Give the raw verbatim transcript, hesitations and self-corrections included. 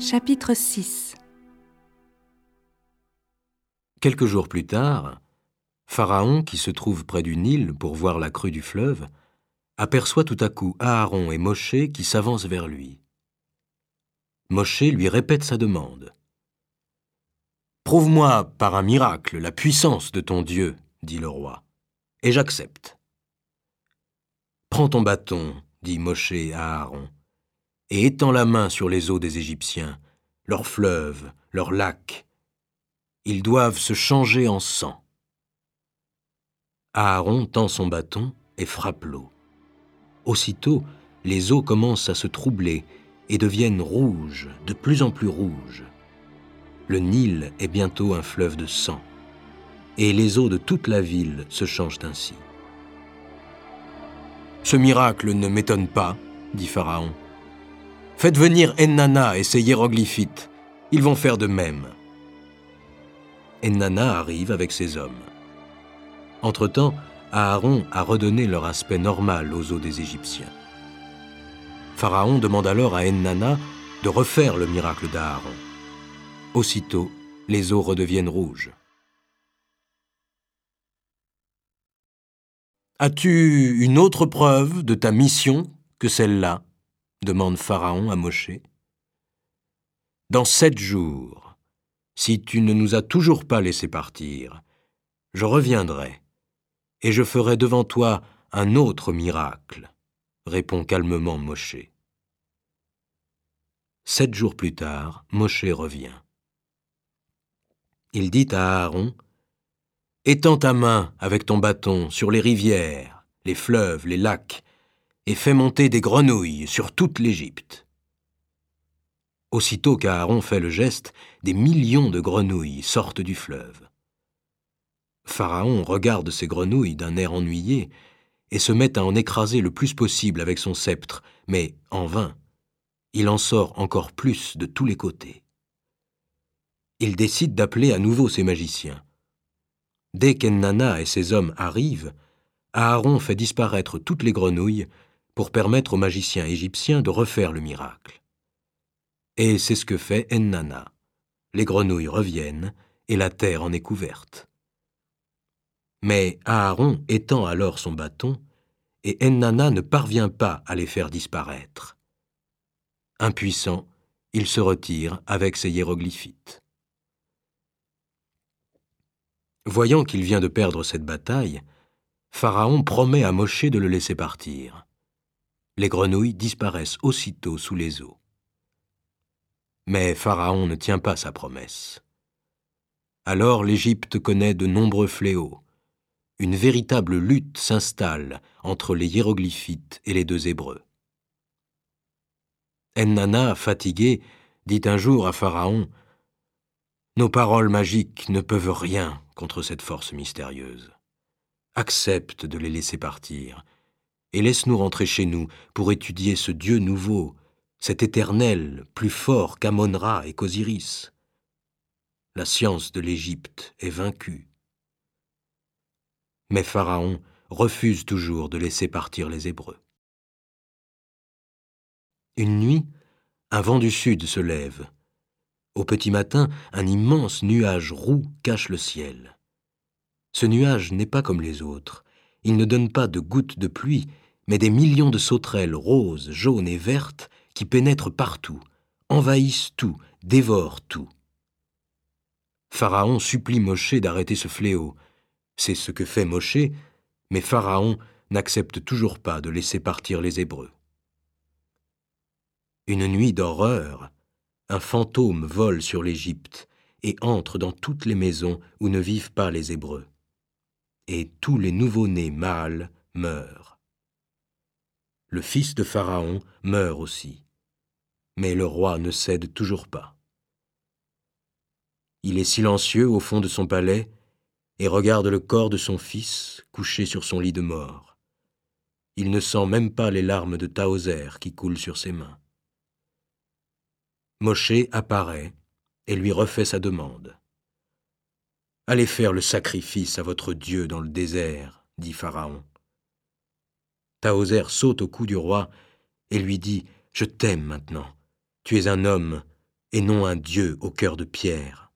Chapitre six. Quelques jours plus tard, Pharaon, qui se trouve près du Nil pour voir la crue du fleuve, aperçoit tout à coup Aaron et Moshe qui s'avancent vers lui. Moshe lui répète sa demande. « Prouve-moi par un miracle la puissance de ton Dieu, dit le roi, et j'accepte. »« Prends ton bâton, dit Moshe à Aaron, et étends la main sur les eaux des Égyptiens, leurs fleuves, leurs lacs. Ils doivent se changer en sang. » Aaron tend son bâton et frappe l'eau. Aussitôt, les eaux commencent à se troubler et deviennent rouges, de plus en plus rouges. Le Nil est bientôt un fleuve de sang, et les eaux de toute la ville se changent ainsi. « Ce miracle ne m'étonne pas, dit Pharaon. Faites venir Ennana et ses hiéroglyphites, ils vont faire de même. » Ennana arrive avec ses hommes. Entre-temps, Aaron a redonné leur aspect normal aux eaux des Égyptiens. Pharaon demande alors à Ennana de refaire le miracle d'Aaron. Aussitôt, les eaux redeviennent rouges. « As-tu une autre preuve de ta mission que celle-là » demande Pharaon à Moshe. « Dans sept jours, si tu ne nous as toujours pas laissés partir, je reviendrai, et je ferai devant toi un autre miracle, » répond calmement Moshe. Sept jours plus tard, Moshe revient. Il dit à Aaron, « Étends ta main avec ton bâton sur les rivières, les fleuves, les lacs, et fais monter des grenouilles sur toute l'Égypte. » Aussitôt qu'Aaron fait le geste, des millions de grenouilles sortent du fleuve. Pharaon regarde ces grenouilles d'un air ennuyé et se met à en écraser le plus possible avec son sceptre, mais en vain. Il en sort encore plus de tous les côtés. Il décide d'appeler à nouveau ses magiciens. Dès qu'Ennana et ses hommes arrivent, Aaron fait disparaître toutes les grenouilles pour permettre aux magiciens égyptiens de refaire le miracle. Et c'est ce que fait Ennana. Les grenouilles reviennent et la terre en est couverte. Mais Aaron étend alors son bâton et Ennana ne parvient pas à les faire disparaître. Impuissant, il se retire avec ses hiéroglyphites. Voyant qu'il vient de perdre cette bataille, Pharaon promet à Moshe de le laisser partir. Les grenouilles disparaissent aussitôt sous les eaux. Mais Pharaon ne tient pas sa promesse. Alors l'Égypte connaît de nombreux fléaux. Une véritable lutte s'installe entre les hiéroglyphites et les deux Hébreux. Ennana, fatigué, dit un jour à Pharaon, « Nos paroles magiques ne peuvent rien contre cette force mystérieuse. Accepte de les laisser partir et laisse-nous rentrer chez nous pour étudier ce Dieu nouveau, cet éternel, plus fort qu'Amon-Ra et qu'Osiris. La science de l'Égypte est vaincue. » Mais Pharaon refuse toujours de laisser partir les Hébreux. Une nuit, un vent du sud se lève. Au petit matin, un immense nuage roux cache le ciel. Ce nuage n'est pas comme les autres. Il ne donne pas de gouttes de pluie, mais des millions de sauterelles roses, jaunes et vertes qui pénètrent partout, envahissent tout, dévorent tout. Pharaon supplie Moshe d'arrêter ce fléau. C'est ce que fait Moshe, mais Pharaon n'accepte toujours pas de laisser partir les Hébreux. Une nuit d'horreur, un fantôme vole sur l'Égypte et entre dans toutes les maisons où ne vivent pas les Hébreux. Et tous les nouveau-nés mâles meurent. Le fils de Pharaon meurt aussi, mais le roi ne cède toujours pas. Il est silencieux au fond de son palais et regarde le corps de son fils couché sur son lit de mort. Il ne sent même pas les larmes de Tahoser qui coulent sur ses mains. Moshe apparaît et lui refait sa demande. « Allez faire le sacrifice à votre Dieu dans le désert, » dit Pharaon. Tahoser saute au cou du roi et lui dit « Je t'aime maintenant. Tu es un homme, et non un Dieu au cœur de pierre.